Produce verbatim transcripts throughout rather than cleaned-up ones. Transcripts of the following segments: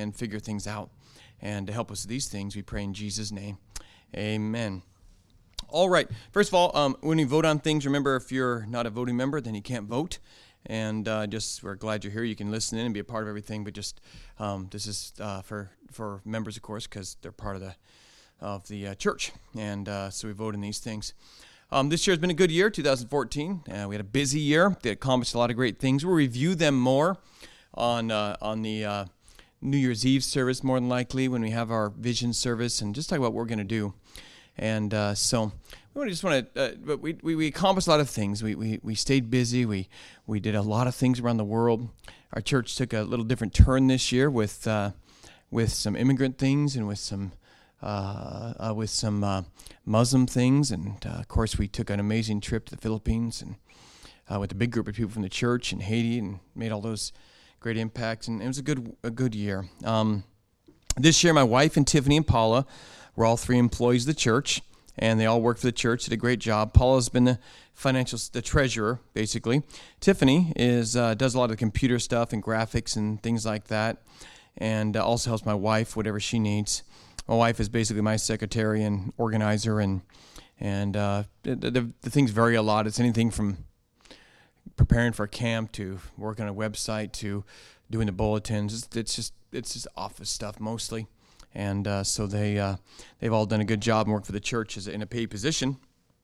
and figure things out. And to help us with these things, we pray in Jesus' name. Amen. All right. First of all, um, when you vote on things, remember if you're not a voting member, then you can't vote. And uh, just we're glad you're here. You can listen in and be a part of everything. But just um, this is uh, for for members, of course, because they're part of the of the uh, church, and uh, so we vote in these things. Um, this year has been a good year, two thousand fourteen. Uh, we had a busy year. They accomplished a lot of great things. We'll review them more on uh, on the uh, New Year's Eve service, more than likely, when we have our vision service, and just talk about what we're going to do. And uh, so we just want to, uh, but we, we we accomplished a lot of things. We we we stayed busy. We we did a lot of things around the world. Our church took a little different turn this year with uh, with some immigrant things and with some uh, uh, with some uh, Muslim things. And uh, of course, we took an amazing trip to the Philippines and uh, with a big group of people from the church in Haiti and made all those great impacts. And it was a good a good year. Um, this year, my wife and Tiffany and Paula. We're all three employees of the church, and they all work for the church, did a great job. Paula's been the financial, the treasurer, basically. Tiffany is uh, does a lot of the computer stuff and graphics and things like that, and uh, also helps my wife, whatever she needs. My wife is basically my secretary and organizer, and and uh, the, the, the things vary a lot. It's anything from preparing for a camp to working on a website to doing the bulletins. It's, it's just it's just office stuff mostly. And uh, so they, uh, they've all done a good job and work for the church as in a paid position.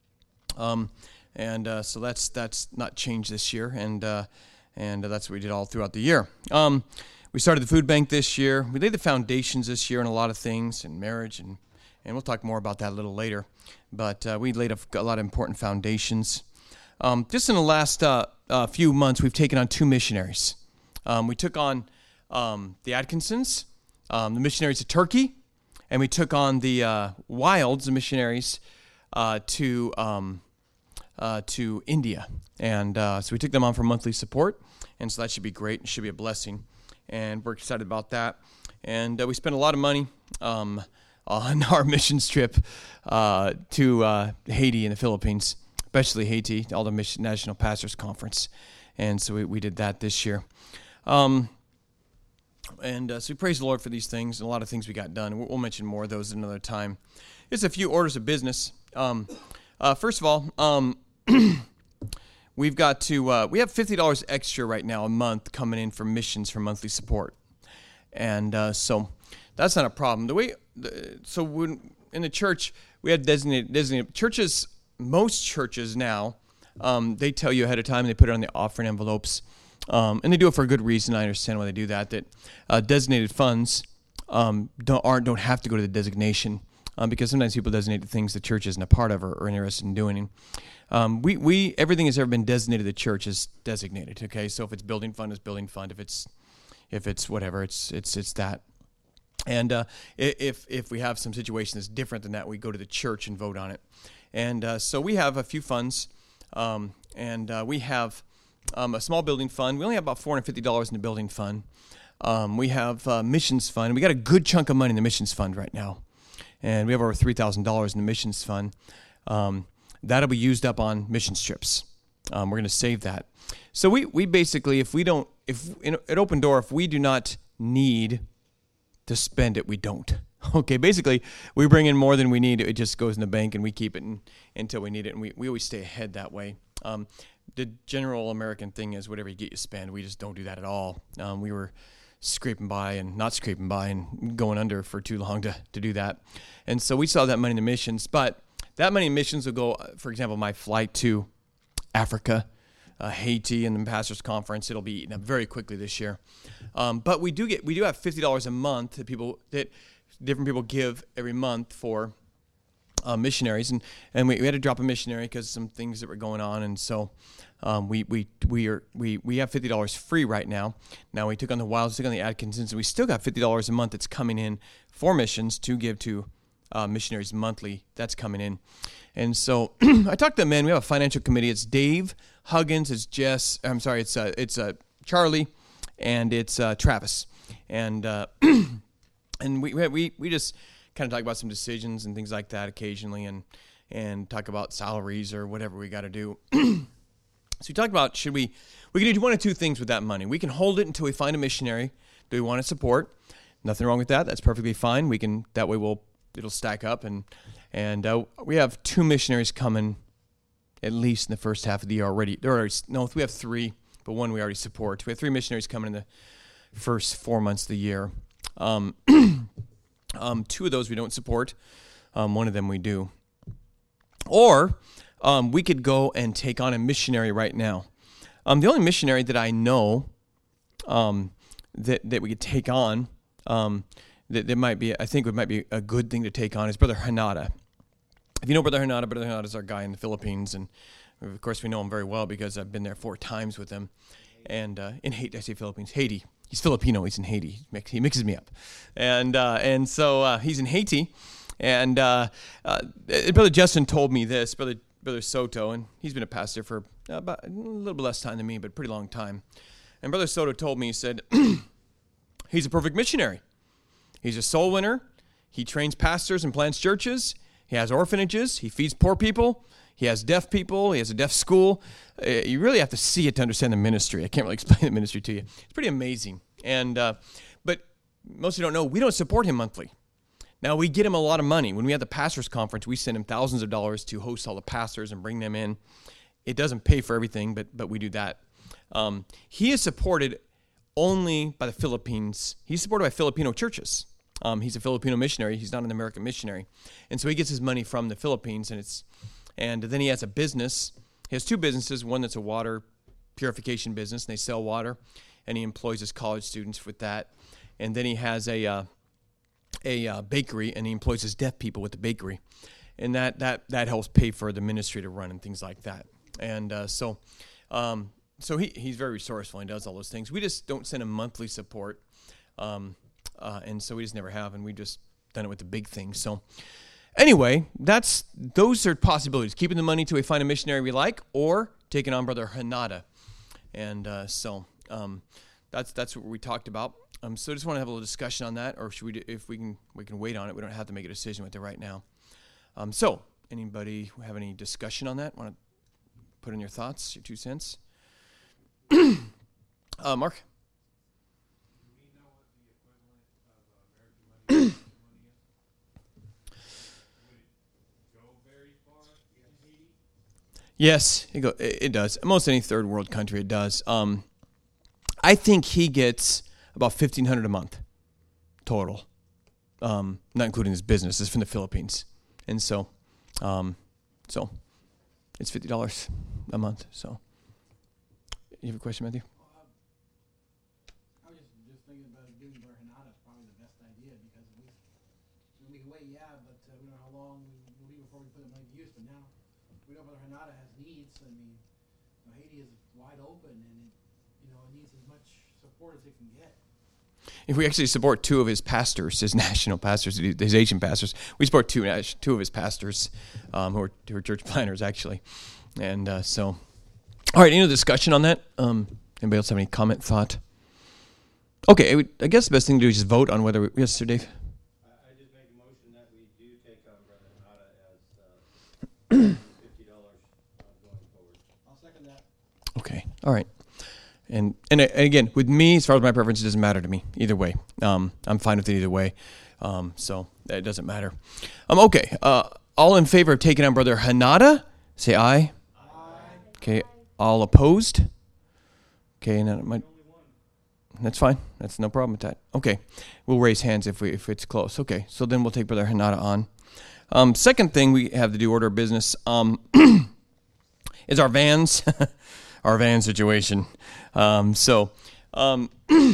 Um, and uh, so that's that's not changed this year, and uh, and that's what we did all throughout the year. Um, we started the food bank this year. We laid the foundations this year in a lot of things, in marriage, and, and we'll talk more about that a little later. But uh, we laid a, a lot of important foundations. Um, just in the last uh, uh, few months, we've taken on two missionaries. Um, we took on um, the Atkinsons, Um, the missionaries to Turkey, and we took on the uh, Wilds, the missionaries, uh, to um, uh, to India, and uh, so we took them on for monthly support, and so that should be great. It should be a blessing, and we're excited about that. And uh, we spent a lot of money um, on our missions trip uh, to uh, Haiti and the Philippines, especially Haiti, all the Mission National Pastors Conference, and so we, we did that this year. Um, And uh, so we praise the Lord for these things and a lot of things we got done. We'll, we'll mention more of those another time. Just a few orders of business. Um, uh, first of all, um, we've got to, uh, we have fifty dollars extra right now a month coming in for missions for monthly support. And uh, so that's not a problem. The way, the, so when in the church, we had designated, designated churches, most churches now, um, they tell you ahead of time, and they put it on the offering envelopes. Um, and they do it for a good reason. I understand why they do that. That uh, designated funds um, don't aren't don't have to go to the designation um, because sometimes people designate the things the church isn't a part of or, or interested in doing. And, um, we we everything that's ever been designated to the church is designated. Okay, so if it's building fund, it's building fund. If it's if it's whatever, it's it's it's that. And uh, if if we have some situation that's different than that, we go to the church and vote on it. And uh, so we have a few funds, um, and uh, we have. Um, a small building fund. We only have about four hundred fifty dollars in the building fund. Um, we have a missions fund. We got a good chunk of money in the missions fund right now. And we have over three thousand dollars in the missions fund. Um, that'll be used up on missions trips. Um, we're going to save that. So we, we basically, if we don't, if in, at Open Door, if we do not need to spend it, we don't. Okay, basically, we bring in more than we need. It just goes in the bank and we keep it in, until we need it. And we, we always stay ahead that way. Um, The general American thing is whatever you get, you spend. We just don't do that at all. Um, we were scraping by and not scraping by and going under for too long to, to do that. And so we saw that money in the missions. But that money in missions will go, for example, my flight to Africa, uh, Haiti, and the Pastors Conference. It'll be eaten up very quickly this year. Um, but we do get we do have fifty dollars a month that people that different people give every month for Uh, missionaries, and, and we, we had to drop a missionary because of some things that were going on, and so um, we we we are we we have fifty dollars free right now. Now we took on the Wilds, took on the Atkinsons, and we still got fifty dollars a month that's coming in for missions to give to uh, missionaries monthly. That's coming in, and so I talked to the men. We have a financial committee. It's Dave Huggins, it's Jess. I'm sorry, it's uh, it's uh, Charlie, and it's uh, Travis, and uh, and we we we just. kind of talk about some decisions and things like that occasionally, and and talk about salaries or whatever we got to do. So we talked about, should we, we can do one of two things with that money. We can hold it until we find a missionary that we want to support. nothing wrong with that. That's perfectly fine. We can that way we'll it'll stack up, and and uh, we have two missionaries coming at least in the first half of the year already. There are no, we have three, but one we already support. We have three missionaries coming in the first four months of the year. Um, um, two of those we don't support. Um, one of them we do. Or um, we could go and take on a missionary right now. Um, the only missionary that I know um, that that we could take on um, that, that might be, I think it might be a good thing to take on is Brother Hanada. If you know Brother Hanada, Brother Hanada is our guy in the Philippines, and of course we know him very well because I've been there four times with him. And uh, in Haiti, I say Philippines, Haiti. He's Filipino. He's in Haiti. He mixes me up, and uh, and so uh, he's in Haiti. And uh, uh, Brother Justin told me this, Brother Brother Soto, and he's been a pastor for about a little bit less time than me, but a pretty long time. And Brother Soto told me, he said, he's a perfect missionary. He's a soul winner. He trains pastors and plants churches. He has orphanages. He feeds poor people. He has deaf people. He has a deaf school. Uh, you really have to see it to understand the ministry. I can't really explain the ministry to you. It's pretty amazing. And uh, but most of you don't know, we don't support him monthly. Now, we get him a lot of money. When we have the pastors' conference, we send him thousands of dollars to host all the pastors and bring them in. It doesn't pay for everything, but but we do that. Um, he is supported only by the Philippines. He's supported by Filipino churches. Um, he's a Filipino missionary. He's not an American missionary. And so he gets his money from the Philippines, and it's and then he has a business. He has two businesses, one that's a water purification business, and they sell water, and he employs his college students with that. And then he has a uh, a uh, bakery, and he employs his deaf people with the bakery. And that that that helps pay for the ministry to run and things like that. And uh, so um, so he, he's very resourceful and does all those things. We just don't send him monthly support. Um, uh, and so we just never have, and we just done it with the big things. So anyway, that's those are possibilities. Keeping the money till we find a missionary we like, or taking on Brother Hanada. And uh, so um, that's that's what we talked about. Um, so I just want to have a little discussion on that, or should we, do, if we can, we can wait on it. We don't have to make a decision with it right now. Um, so anybody have any discussion on that? Want to put in your thoughts, your two cents? uh, Mark? Yes, it, go, it, it does. Most any third world country, it does. Um, I think he gets about fifteen hundred dollars a month total, um, not including his business. It's from the Philippines, and so, um, so it's fifty dollars a month. So, you have a question, Matthew? Well, I was just, just thinking about doing Brother Hanada is probably the best idea because we we can wait, yeah, but uh, we don't know how long we'll be before we put the money to use. But now we know Brother Hanada has needs. I mean, you know, Haiti is wide open, and it, you know, it needs as much support as it can get. If we actually support two of his pastors, his national pastors, his Asian pastors, we support two two of his pastors, um, who, are, who are church planners actually, and uh, so. All right, any other discussion on that? Um, anybody else have any comment, thought? Okay, I, would, I guess the best thing to do is just vote on whether. We, yes, Sir Dave. I, I just make a motion that we do take on Brother Hanada as uh, fifty dollars uh, going forward. I'll second that. Okay, all right. And, and and again, with me, as far as my preference, it doesn't matter to me either way. Um, I'm fine with it either way. Um, so it doesn't matter. Um, okay. Uh, all in favor of taking on Brother Hanada, say aye. Aye. Okay. All opposed? Okay, and that might, that's fine. That's no problem with that. Okay, we'll raise hands if we if it's close. Okay, so then we'll take Brother Hanada on. Um, second thing we have to do, order of business, um, is our vans, our van situation. Um, so, um,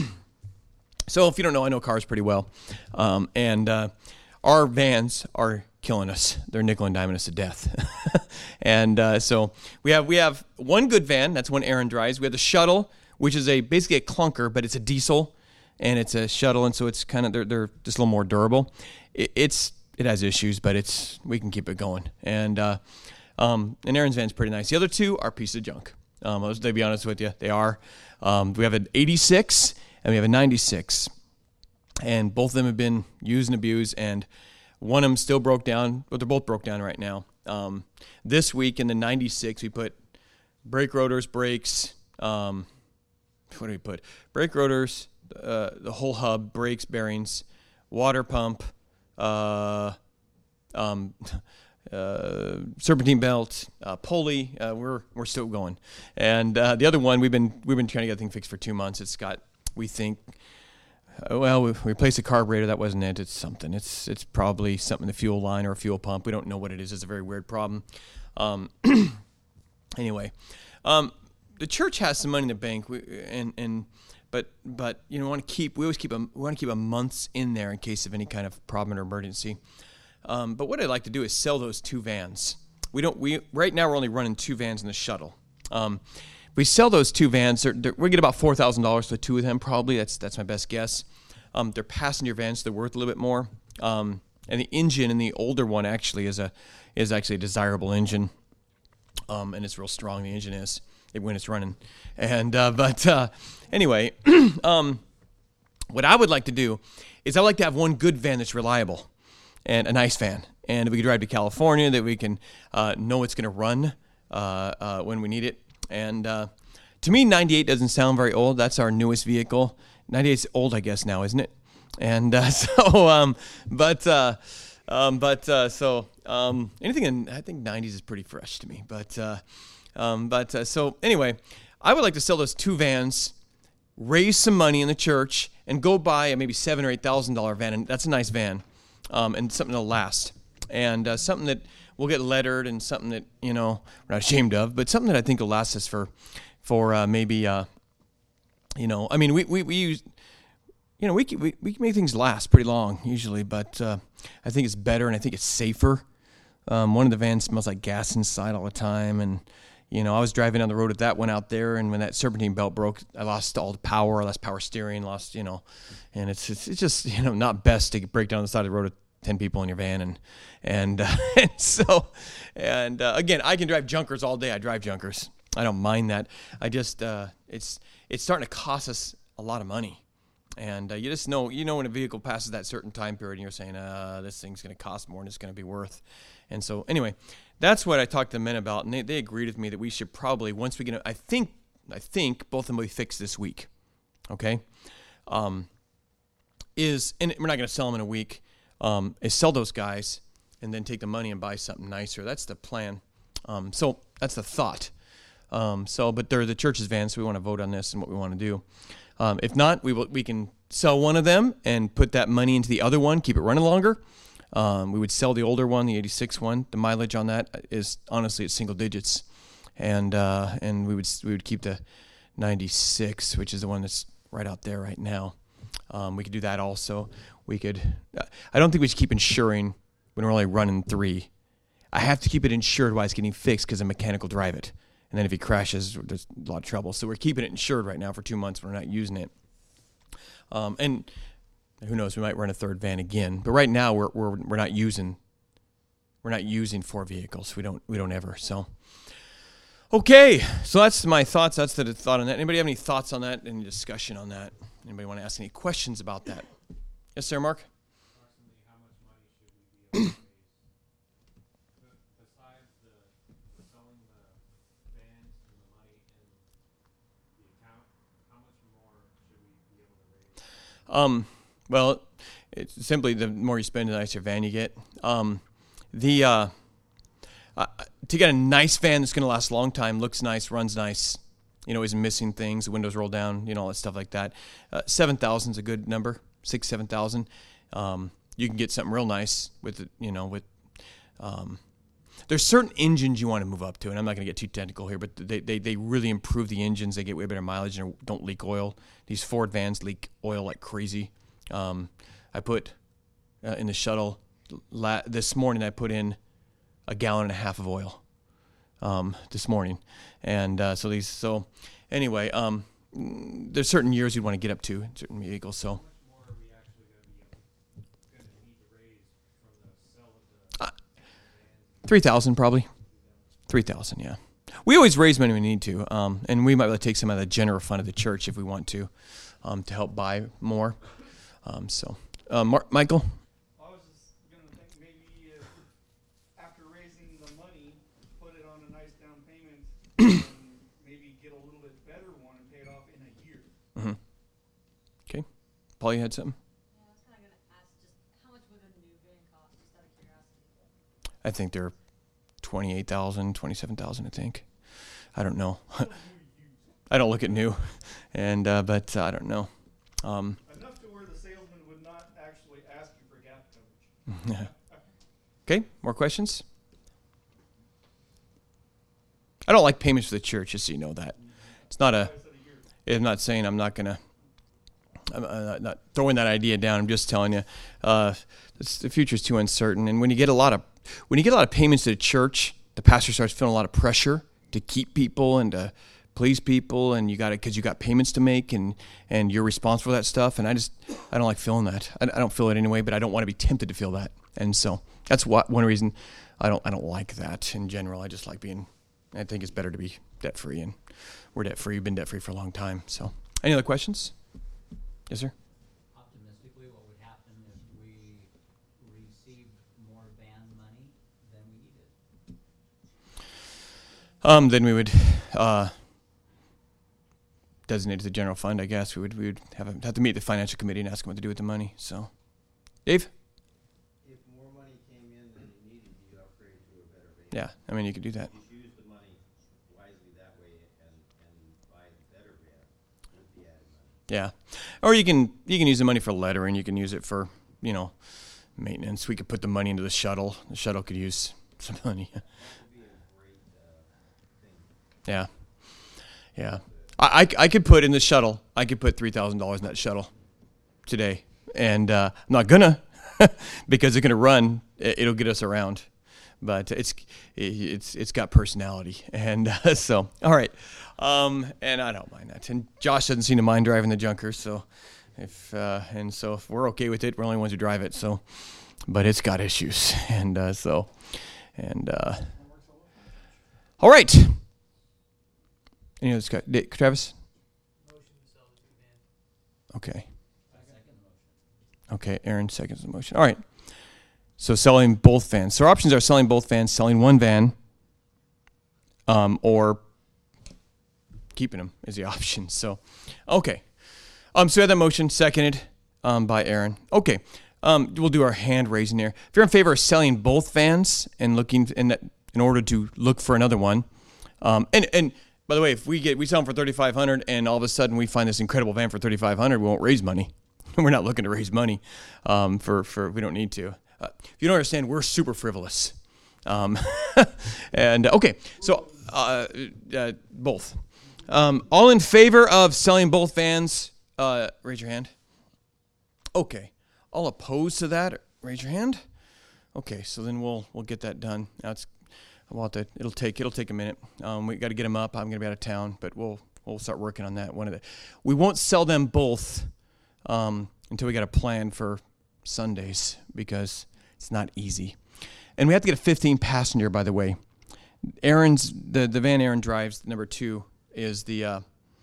so if you don't know, I know cars pretty well, um, and uh, our vans are killing us. They're nickel and diming us to death. and uh, so we have we have one good van. That's one Aaron drives. We have the shuttle, which is a basically a clunker, but it's a diesel, and it's a shuttle, and so it's kind of they're they're just a little more durable. It, it's it has issues, but it's we can keep it going. And uh, um, and Aaron's van's pretty nice. The other two are pieces of junk. Um, I'll to be honest with you, they are. Um, we have an eighty-six and we have a ninety-six, and both of them have been used and abused, and one of them still broke down, but they're both broke down right now. Um, this week in the ninety-six, we put brake rotors, brakes, um, what do we put? Brake rotors, uh, the whole hub, brakes, bearings, water pump, uh, um, uh, serpentine belt, uh, pulley. Uh, we're we're still going, and uh, the other one we've been we've been trying to get the thing fixed for two months. It's got, we think, uh, well, we, we replaced the carburetor. That wasn't it. It's something. It's it's probably something in the fuel line or a fuel pump. We don't know what it is. It's a very weird problem. Um, anyway, um, the church has some money in the bank, we, and and but but you know, want to keep we always keep a we want to keep a month's in there in case of any kind of problem or emergency. Um, but what I'd like to do is sell those two vans. We don't we right now we're only running two vans in the shuttle. Um, if we sell those two vans, they're, they're, we get about four thousand dollars for the two of them. Probably that's that's my best guess. Um, they're passenger vans, so they're worth a little bit more. Um, and the engine in the older one actually is a is actually a desirable engine, um, and it's real strong. The engine is when it's running. And uh, but uh, anyway, um, what I would like to do is I would like to have one good van that's reliable, and a nice van, and we can drive to California, that we can uh, know it's going to run uh, uh, when we need it. And uh, to me, ninety-eight doesn't sound very old. That's our newest vehicle. ninety-eight's old, I guess, now, isn't it? And uh, so, um, but, uh, um, but uh, so um, anything in, I think nineties is pretty fresh to me. But, uh, um, but uh, so anyway, I would like to sell those two vans, raise some money in the church, and go buy a maybe seven or eight thousand dollar van, and that's a nice van, um, and something that'll last, and uh, something that will get lettered, and something that, you know, we're not ashamed of, but something that I think will last us for, for uh, maybe, uh, you know, I mean, we we we use. You know, we can, we we can make things last pretty long usually, but uh, I think it's better and I think it's safer. Um, one of the vans smells like gas inside all the time, and you know, I was driving on the road with that one out there, and when that serpentine belt broke, I lost all the power, I lost power steering, lost, you know, and it's it's, it's just, you know, not best to break down the side of the road with ten people in your van, and and, uh, and so and uh, again, I can drive junkers all day. I drive junkers. I don't mind that. I just uh, it's it's starting to cost us a lot of money. And uh, you just know, you know, when a vehicle passes that certain time period, and you're saying, uh, this thing's going to cost more than it's going to be worth. And so, anyway, that's what I talked to the men about, and they, they agreed with me that we should probably, once we get, I think, I think both of them will be fixed this week. Okay, um, is and we're not going to sell them in a week. Um, is sell those guys and then take the money and buy something nicer. That's the plan. Um, so that's the thought. Um, so, but they're the church's vans, so we want to vote on this and what we want to do. Um, if not, we will, we can sell one of them and put that money into the other one, keep it running longer. Um, we would sell the older one, the eighty-six one. The mileage on that is honestly it's single digits, and uh, and we would we would keep the ninety-six, which is the one that's right out there right now. Um, we could do that also. We could. Uh, I don't think we should keep insuring when we're only running three. I have to keep it insured while it's getting fixed because a mechanic will drive it. And then if he crashes, there's a lot of trouble. So we're keeping it insured right now for two months. We're not using it. Um, and who knows, we might run a third van again. But right now we're we're we're not using we're not using four vehicles. We don't we don't ever. So okay. So that's my thoughts. That's the thought on that. Anybody have any thoughts on that? Any discussion on that? Anybody want to ask any questions about that? Yes, sir, Mark? Approximately how much money should we be able to raise? Besides the, the selling the vans and the money in the account, how much more should we be able to raise? Um, well, it's simply the more you spend, the nicer van you get. Um, the uh, uh, to get a nice van that's going to last a long time, looks nice, runs nice, you know, isn't missing things, the windows roll down, you know, all that stuff like that. Uh, seven thousand is a good number, six, seven thousand. Um, you can get something real nice with, it, you know, with. Um, there's certain engines you want to move up to, and I'm not going to get too technical here, but they, they they really improve the engines. They get way better mileage and don't leak oil. These Ford vans leak oil like crazy. Um, I put uh, in the shuttle la- this morning. I put in a gallon and a half of oil um, this morning, and uh, so these. So anyway, um, there's certain years you'd want to get up to in certain vehicles. So How much more are we actually going to be able, going to need to raise from the sell of the Uh, three thousand probably. Three thousand, yeah. We always raise money when we need to, um, and we might be able to take some out of the general fund of the church if we want to, um, to help buy more. Um, so, uh, Mar- Michael. I was just gonna think maybe if, after raising the money, put it on a nice down payment, and maybe get a little bit better one and pay it off in a year. Mm-hmm. Okay. Paul, you had something? Yeah, I was kind of going to ask just how much would a new van cost, just out of curiosity? I think they're twenty-eight thousand, twenty-seven thousand, I think. I don't know. I don't look at new, and uh, but uh, I don't know. Um, Enough to where the salesman would not actually ask you for gap coverage. okay, more questions? I don't like payments for the church, just so you know that. It's not a, I'm not saying I'm not going to, I'm uh, not throwing that idea down. I'm just telling you, uh, it's, the future's too uncertain. And when you get a lot of, when you get a lot of payments to the church, the pastor starts feeling a lot of pressure to keep people and to please people, and you got it because you got payments to make, and and you're responsible for that stuff. And I just, I don't like feeling that. I, I don't feel it anyway, but I don't want to be tempted to feel that. And so that's what one reason I don't, I don't like that in general. I just like being. I think it's better to be debt-free, and we're debt-free. We've been debt-free for a long time. So, any other questions? Yes, sir? Optimistically, what would happen if we received more van money than we needed? Um, then we would uh, designate it to the general fund, I guess. We would we would have, a, have to meet the financial committee and ask them what to do with the money. So, Dave? If more money came in than you needed, you upgrade to a better van. Yeah, I mean, you could do that. Just use the money wisely that way and, and buy the better van with the added money. Yeah, or you can you can use the money for lettering. You can use it for, you know, maintenance. We could put the money into the shuttle. The shuttle could use some money. That would be a great uh, thing. Yeah, yeah. I, I, I could put in the shuttle. I could put three thousand dollars in that shuttle today, and uh, I'm not gonna because it's gonna run. It, it'll get us around, but it's it's it's got personality, and uh, so all right. Um, and I don't mind that. And Josh doesn't seem to mind driving the junker, so if uh, and so if we're okay with it, we're the only ones who drive it. So, but it's got issues, and uh, so and uh, all right. Any other Scott, Dick, Travis? Motion to sell the two vans. Okay. I second the motion. Okay. Aaron seconds the motion. All right. So selling both vans. So our options are selling both vans, selling one van, um, or keeping them is the option. So, okay. Um, so we have that motion seconded um, by Aaron. Okay. Um, we'll do our hand raising here. If you're in favor of selling both vans and looking in that, in order to look for another one, um, and and by the way, if we get we sell them for thirty-five hundred dollars and all of a sudden we find this incredible van for thirty-five hundred dollars, we won't raise money. We're not looking to raise money um, for for we don't need to. Uh, if you don't understand, we're super frivolous. Um, and okay, so uh, uh, both. Um, all in favor of selling both vans, uh, raise your hand. Okay. All opposed to that, raise your hand. Okay, so then we'll we'll get that done. Now it's about that. It'll take it'll take a minute. Um, we got to get them up. I'm going to be out of town, but we'll we'll start working on that. One of the we won't sell them both um, until we got a plan for Sundays because it's not easy. And we have to get a fifteen passenger, by the way. Aaron's the the van Aaron drives, number two, is the uh,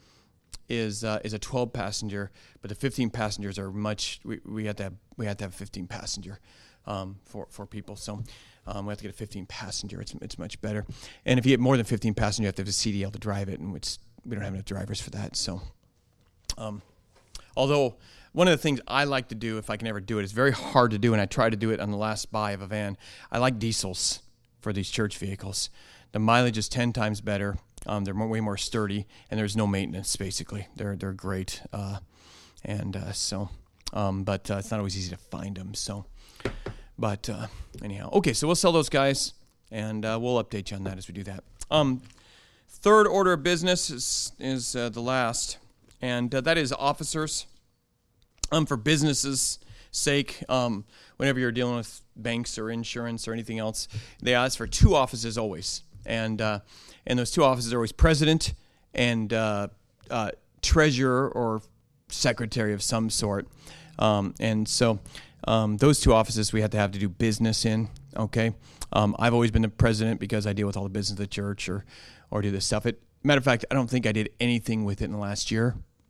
is uh, is a twelve passenger, but the fifteen passengers are much. We, we have to have we have to have fifteen passenger um, for for people. So um, we have to get a fifteen passenger. It's it's much better. And if you get more than fifteen passenger, you have to have a C D L to drive it, and which we don't have enough drivers for that. So, um, although one of the things I like to do, if I can ever do it, it's very hard to do, and I tried to do it on the last buy of a van. I like diesels for these church vehicles. The mileage is ten times better. Um, they're more, way more sturdy, and there's no maintenance. Basically, they're they're great, uh, and uh, so, um, but uh, it's not always easy to find them. So, but uh, anyhow, okay. So we'll sell those guys, and uh, we'll update you on that as we do that. Um, third order of business is is uh, the last, and uh, that is officers. Um, for businesses' sake, um, whenever you're dealing with banks or insurance or anything else, they ask for two offices always, and uh, and those two offices are always president and uh, uh, treasurer or secretary of some sort, um, and so um, those two offices we have to have to do business in. Okay, um, I've always been the president because I deal with all the business of the church or or do this stuff. It, matter of fact, I don't think I did anything with it in the last year.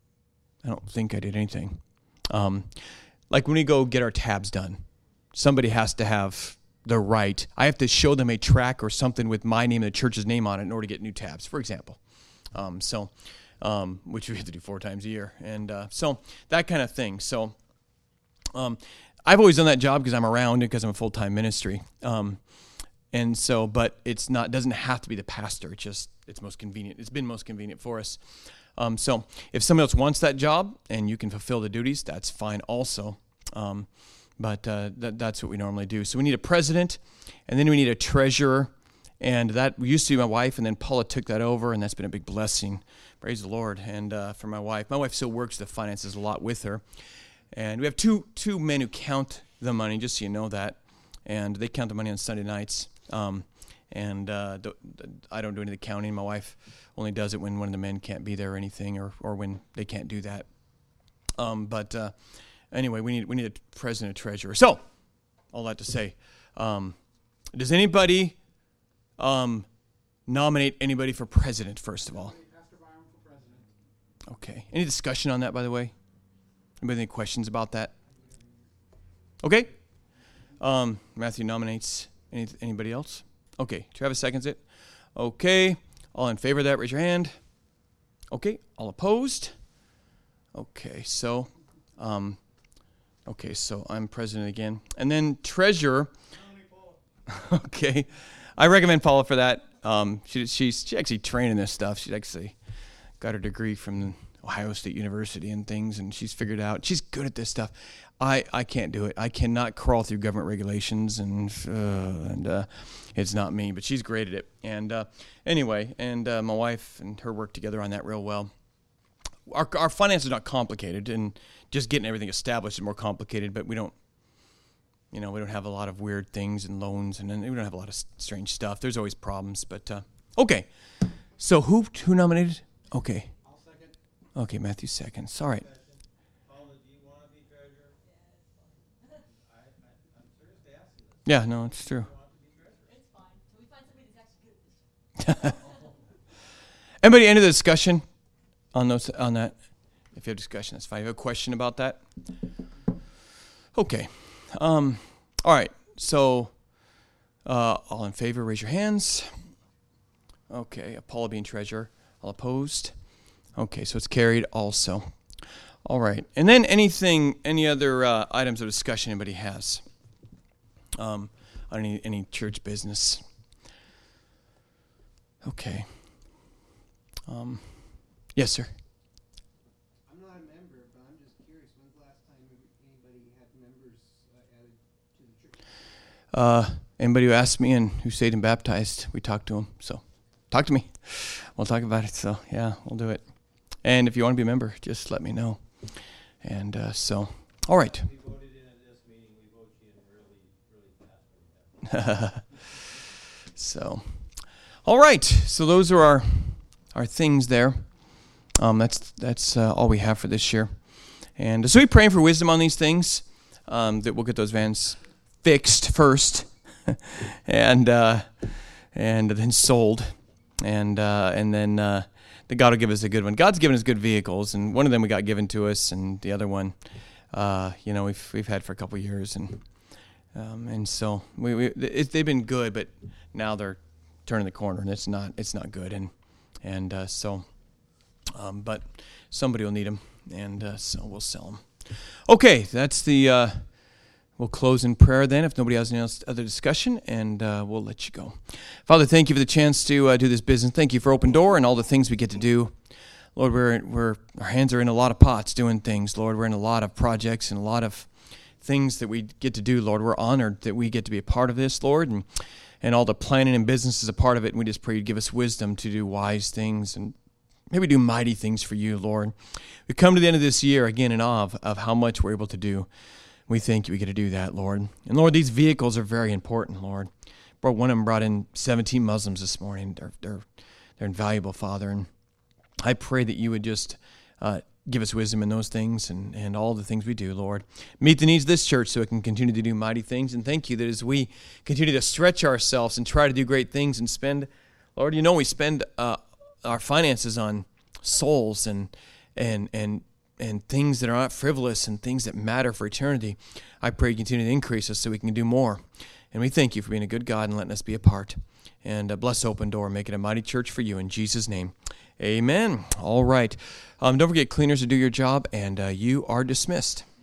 I don't think I did anything. Um, like when we go get our tabs done, somebody has to have the right. I have to show them a track or something with my name and the church's name on it in order to get new tabs, for example. Um, so, um, which we have to do four times a year. And uh, so that kind of thing. So um, I've always done that job because I'm around and because I'm a full-time ministry. Um, and so, but it's not, doesn't have to be the pastor. It's just, it's most convenient. It's been most convenient for us. Um, so if somebody else wants that job and you can fulfill the duties, that's fine also. Um, but uh, that, that's what we normally do. So we need a president, and then we need a treasurer. And that used to be my wife, and then Paula took that over, and that's been a big blessing. Praise the Lord. And uh, for my wife, my wife still works the finances a lot with her. And we have two two men who count the money, just so you know that. And they count the money on Sunday nights. Um, and uh, the, the, I don't do any of the counting. My wife only does it when one of the men can't be there or anything, or, or when they can't do that. Um, but uh, anyway, we need we need a president, a treasurer. So, all that to say, um, does anybody um, nominate anybody for president, first of all? Pastor Byron for president. Okay. Any discussion on that, by the way? Anybody have any questions about that? Okay. Um, Matthew nominates any, anybody else? Okay. Travis seconds it. Okay. All in favor of that, raise your hand. Okay. All opposed? Okay. So, um, okay. So I'm president again. And then treasurer. Okay. I recommend Paula for that. Um, she, she's she actually trained in this stuff. She actually got her degree from Ohio State University and things, and she's figured out. She's good at this stuff. I, I can't do it. I cannot crawl through government regulations, and uh, and uh, it's not me. But she's great at it. And uh, anyway, and uh, my wife and her work together on that real well. Our our finances are not complicated, and just getting everything established is more complicated. But we don't. You know, we don't have a lot of weird things and loans, and we don't have a lot of strange stuff. There's always problems, but uh, okay. So who who nominated? Okay. I'll second. Okay, Matthew seconds. All right. Paula, do you want to be treasurer? I, I, I'm seriously asking this. Yeah, no, it's true. Do you want to be treasurer? It's fine, till we find somebody that's actually good at this. Anybody end of the discussion on those on that? If you have discussion, that's fine. You have a question about that? Okay. Um, all right. So, uh, all in favor, raise your hands. Okay. Paula being treasurer. All opposed? Okay. So it's carried also. All right. And then anything, any other uh, items of discussion anybody has um, on any, any church business? Okay. Um, yes, sir. I'm not a member, but I'm just curious, when's the last time anybody had members uh, added to the church? Uh, anybody who asked me and who stayed and baptized, we talked to them. So talk to me. We'll talk about it. So, yeah, we'll do it. And if you want to be a member, just let me know. And uh, so, all right. We voted in at this meeting. We voted in really, really fast. So, all right. So those are our our things there. Um, that's that's uh, all we have for this year. And so we praying for wisdom on these things, um, that we'll get those vans fixed first, and uh, and then sold, and uh, and then uh, that God will give us a good one. God's given us good vehicles, and one of them we got given to us, and the other one, uh, you know, we've we've had for a couple of years, and um, and so we, we it, they've been good, but now they're turning the corner, and it's not it's not good, and and uh, so, um, but somebody will need them, and uh, so we'll sell them. Okay, that's the. Uh, We'll close in prayer then, if nobody has any else, other discussion, and uh, we'll let you go. Father, thank you for the chance to uh, do this business. Thank you for Open Door and all the things we get to do. Lord, we're we're our hands are in a lot of pots doing things. Lord, we're in a lot of projects and a lot of things that we get to do. Lord, we're honored that we get to be a part of this, Lord, and and all the planning and business is a part of it. And we just pray you'd give us wisdom to do wise things and maybe do mighty things for you, Lord. We come to the end of this year again in awe of, of how much we're able to do. We thank you we get to do that, Lord. And Lord, these vehicles are very important, Lord. Brought one of them brought in seventeen Muslims this morning. They're they're they're invaluable, Father. And I pray that you would just uh, give us wisdom in those things and, and all the things we do, Lord. Meet the needs of this church so it can continue to do mighty things. And thank you that as we continue to stretch ourselves and try to do great things and spend, Lord, you know we spend uh, our finances on souls and and and and things that are not frivolous and things that matter for eternity. I pray you continue to increase us so we can do more. And we thank you for being a good God and letting us be a part. And uh, bless Open Door, make it a mighty church for you in Jesus' name. Amen. All right. Um, don't forget, cleaners, to do your job, and uh, you are dismissed.